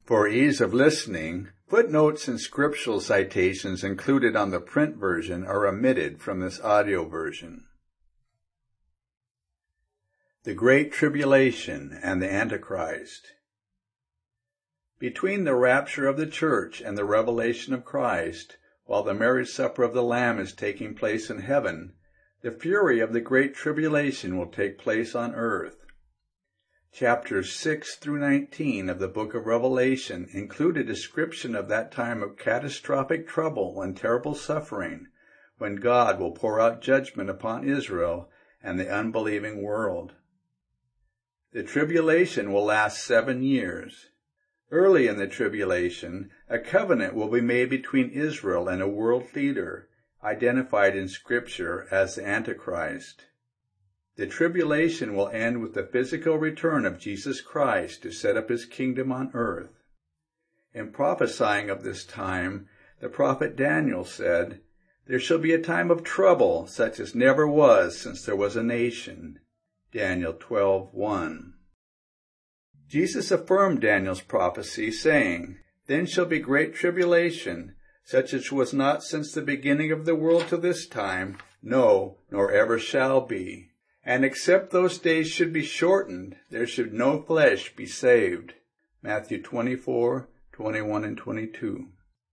For ease of listening, footnotes and scriptural citations included on the print version are omitted from this audio version. The Great Tribulation and the Antichrist. Between the rapture of the church and the revelation of Christ, while the marriage supper of the Lamb is taking place in heaven, the fury of the Great Tribulation will take place on earth. Chapters 6 through 19 of the book of Revelation include a description of that time of catastrophic trouble and terrible suffering, when God will pour out judgment upon Israel and the unbelieving world. The tribulation will last 7 years. Early in the tribulation, a covenant will be made between Israel and a world leader, identified in Scripture as the Antichrist. The tribulation will end with the physical return of Jesus Christ to set up his kingdom on earth. In prophesying of this time, the prophet Daniel said, "There shall be a time of trouble such as never was since there was a nation." Daniel 12:1. Jesus affirmed Daniel's prophecy, saying, "Then shall be great tribulation, such as was not since the beginning of the world to this time, no, nor ever shall be. And except those days should be shortened, there should no flesh be saved." Matthew 24:21 and 22.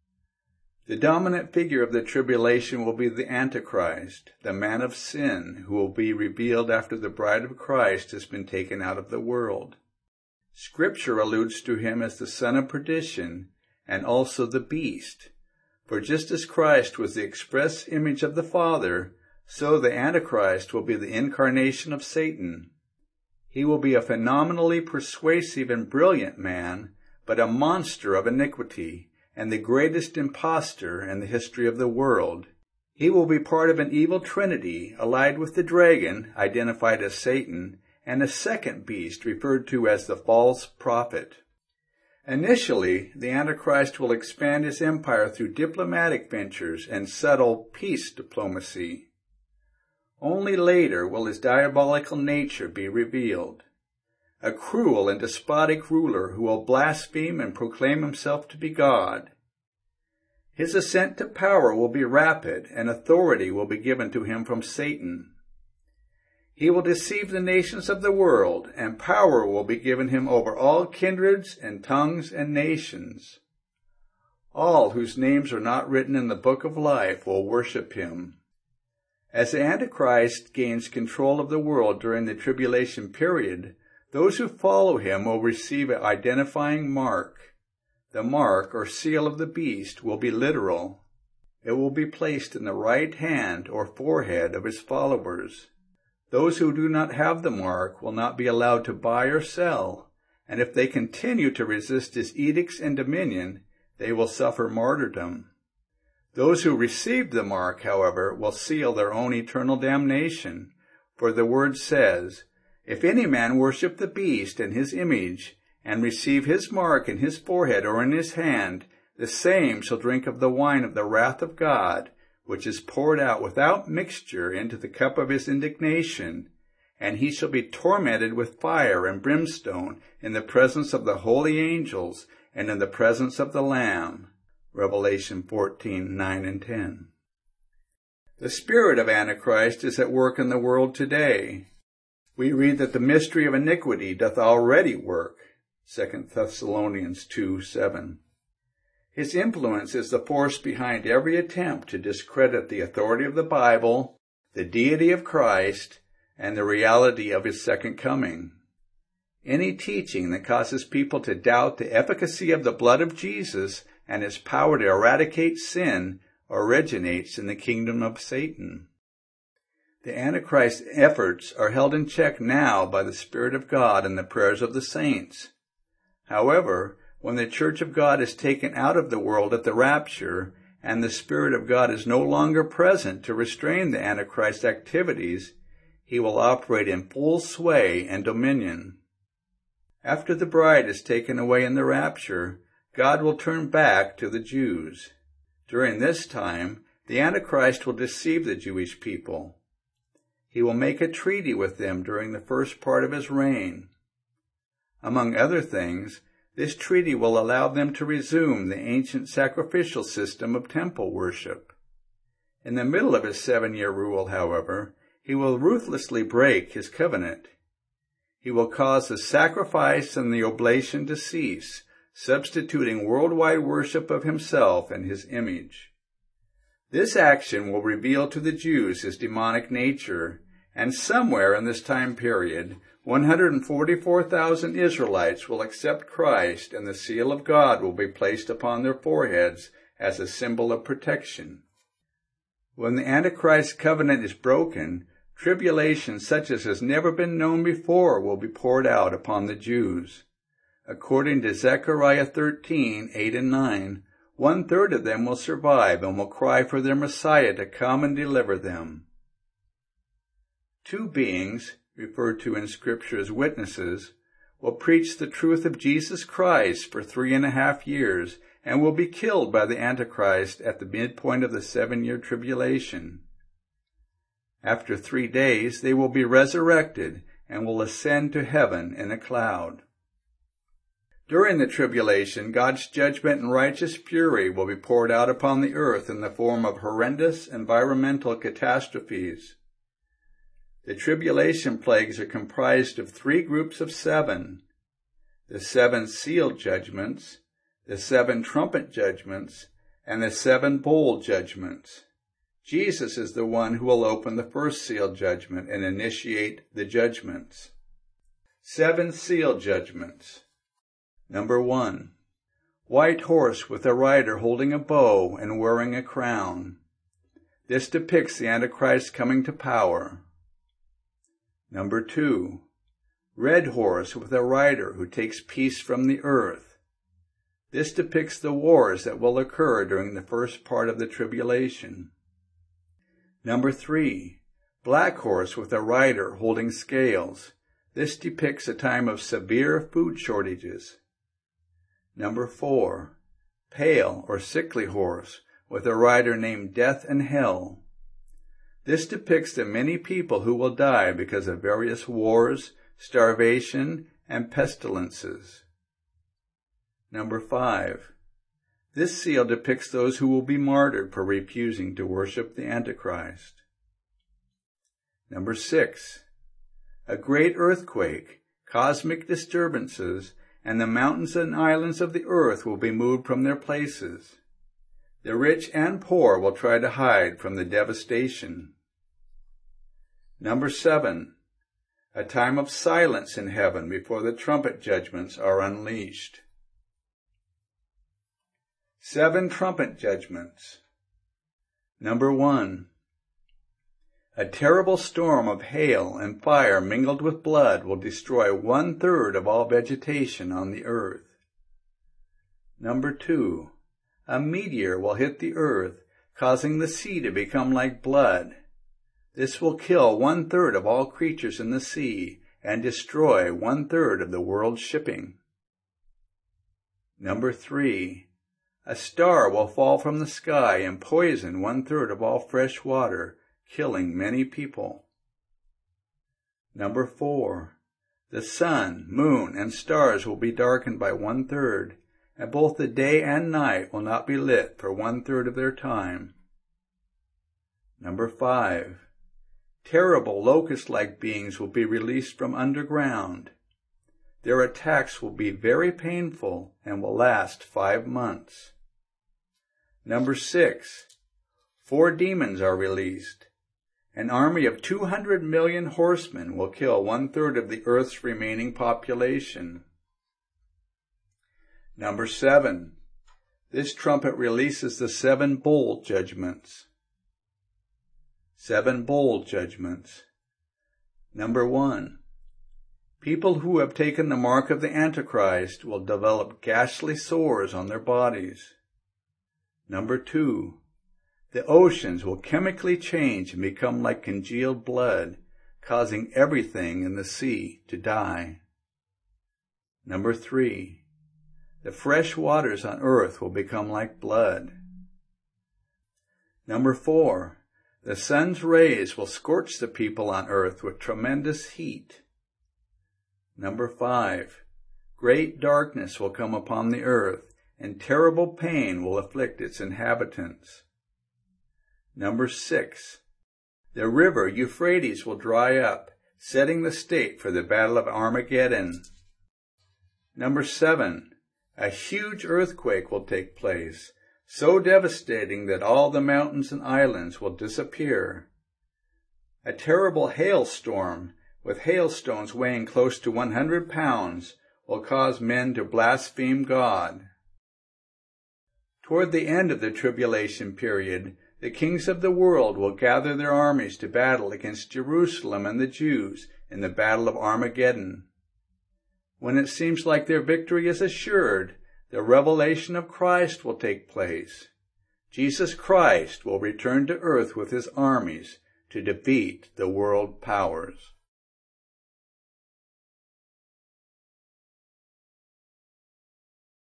The dominant figure of the tribulation will be the Antichrist, the man of sin, who will be revealed after the bride of Christ has been taken out of the world. Scripture alludes to him as the son of perdition and also the beast. For just as Christ was the express image of the Father, so the Antichrist will be the incarnation of Satan. He will be a phenomenally persuasive and brilliant man, but a monster of iniquity and the greatest impostor in the history of the world. He will be part of an evil trinity, allied with the dragon, identified as Satan, and a second beast referred to as the false prophet. Initially, the Antichrist will expand his empire through diplomatic ventures and subtle peace diplomacy. Only later will his diabolical nature be revealed. A cruel and despotic ruler who will blaspheme and proclaim himself to be God. His ascent to power will be rapid, and authority will be given to him from Satan. He will deceive the nations of the world, and power will be given him over all kindreds and tongues and nations. All whose names are not written in the book of life will worship him. As the Antichrist gains control of the world during the tribulation period, those who follow him will receive an identifying mark. The mark or seal of the beast will be literal. It will be placed in the right hand or forehead of his followers. Those who do not have the mark will not be allowed to buy or sell, and if they continue to resist his edicts and dominion, they will suffer martyrdom. Those who received the mark, however, will seal their own eternal damnation, for the word says, "If any man worship the beast and his image, and receive his mark in his forehead or in his hand, the same shall drink of the wine of the wrath of God, which is poured out without mixture into the cup of his indignation, and he shall be tormented with fire and brimstone in the presence of the holy angels and in the presence of the Lamb." Revelation 14:9 and 10. The spirit of Antichrist is at work in the world today. We read that the mystery of iniquity doth already work, 2 Thessalonians 2:7. His influence is the force behind every attempt to discredit the authority of the Bible, the deity of Christ, and the reality of his second coming. Any teaching that causes people to doubt the efficacy of the blood of Jesus and his power to eradicate sin originates in the kingdom of Satan. The Antichrist's efforts are held in check now by the Spirit of God and the prayers of the saints. However, when the Church of God is taken out of the world at the rapture, and the Spirit of God is no longer present to restrain the Antichrist's activities, he will operate in full sway and dominion. After the bride is taken away in the rapture, God will turn back to the Jews. During this time, the Antichrist will deceive the Jewish people. He will make a treaty with them during the first part of his reign. Among other things, This treaty will allow them to resume the ancient sacrificial system of temple worship. In the middle of his 7-year rule, however, he will ruthlessly break his covenant. He will cause the sacrifice and the oblation to cease, substituting worldwide worship of himself and his image. This action will reveal to the Jews his demonic nature, and somewhere in this time period, 144,000 Israelites will accept Christ, and the seal of God will be placed upon their foreheads as a symbol of protection. When the Antichrist covenant is broken, tribulation such as has never been known before will be poured out upon the Jews. According to Zechariah 13, 8 and 9, 1/3 of them will survive and will cry for their Messiah to come and deliver them. Two beings, referred to in Scripture as witnesses, will preach the truth of Jesus Christ for 3.5 years and will be killed by the Antichrist at the midpoint of the 7-year tribulation. After 3 days, they will be resurrected and will ascend to heaven in a cloud. During the tribulation, God's judgment and righteous fury will be poured out upon the earth in the form of horrendous environmental catastrophes. The tribulation plagues are comprised of 3 groups of 7: the 7 seal judgments, the 7 trumpet judgments, and the 7 bowl judgments. Jesus is the one who will open the first seal judgment and initiate the judgments. 7 seal judgments. Number 1. White horse with a rider holding a bow and wearing a crown. This depicts the Antichrist coming to power. Number 2. Red horse with a rider who takes peace from the earth. This depicts the wars that will occur during the first part of the tribulation. Number 3. Black horse with a rider holding scales. This depicts a time of severe food shortages. Number 4. Pale or sickly horse with a rider named Death and Hell. This depicts the many people who will die because of various wars, starvation, and pestilences. Number 5. This seal depicts those who will be martyred for refusing to worship the Antichrist. Number 6. A great earthquake, cosmic disturbances, and the mountains and islands of the earth will be moved from their places. The rich and poor will try to hide from the devastation. Number 7. A time of silence in heaven before the trumpet judgments are unleashed. 7 trumpet judgments. Number 1. A terrible storm of hail and fire mingled with blood will destroy 1/3 of all vegetation on the earth. Number 2. A meteor will hit the earth, causing the sea to become like blood. This will kill 1/3 of all creatures in the sea and destroy 1/3 of the world's shipping. Number 3. A star will fall from the sky and poison 1/3 of all fresh water, killing many people. Number 4. The sun, moon, and stars will be darkened by 1/3, and both the day and night will not be lit for 1/3 of their time. Number 5. Terrible locust-like beings will be released from underground. Their attacks will be very painful and will last 5 months. Number 6. 4 demons are released. An army of 200 million horsemen will kill 1/3 of the earth's remaining population. Number 7. This trumpet releases the 7 bowl judgments. 7 bowl judgments. Number 1. People who have taken the mark of the Antichrist will develop ghastly sores on their bodies. Number 2. The oceans will chemically change and become like congealed blood, causing everything in the sea to die. Number 3. The fresh waters on earth will become like blood. Number 4. The sun's rays will scorch the people on earth with tremendous heat. Number 5. Great darkness will come upon the earth, and terrible pain will afflict its inhabitants. Number 6. The river Euphrates will dry up, setting the state for the battle of Armageddon. Number 7. A huge earthquake will take place, so devastating that all the mountains and islands will disappear. A terrible hailstorm, with hailstones weighing close to 100 pounds, will cause men to blaspheme God. Toward the end of the tribulation period, the kings of the world will gather their armies to battle against Jerusalem and the Jews in the battle of Armageddon. When it seems like their victory is assured, the revelation of Christ will take place. Jesus Christ will return to earth with his armies to defeat the world powers.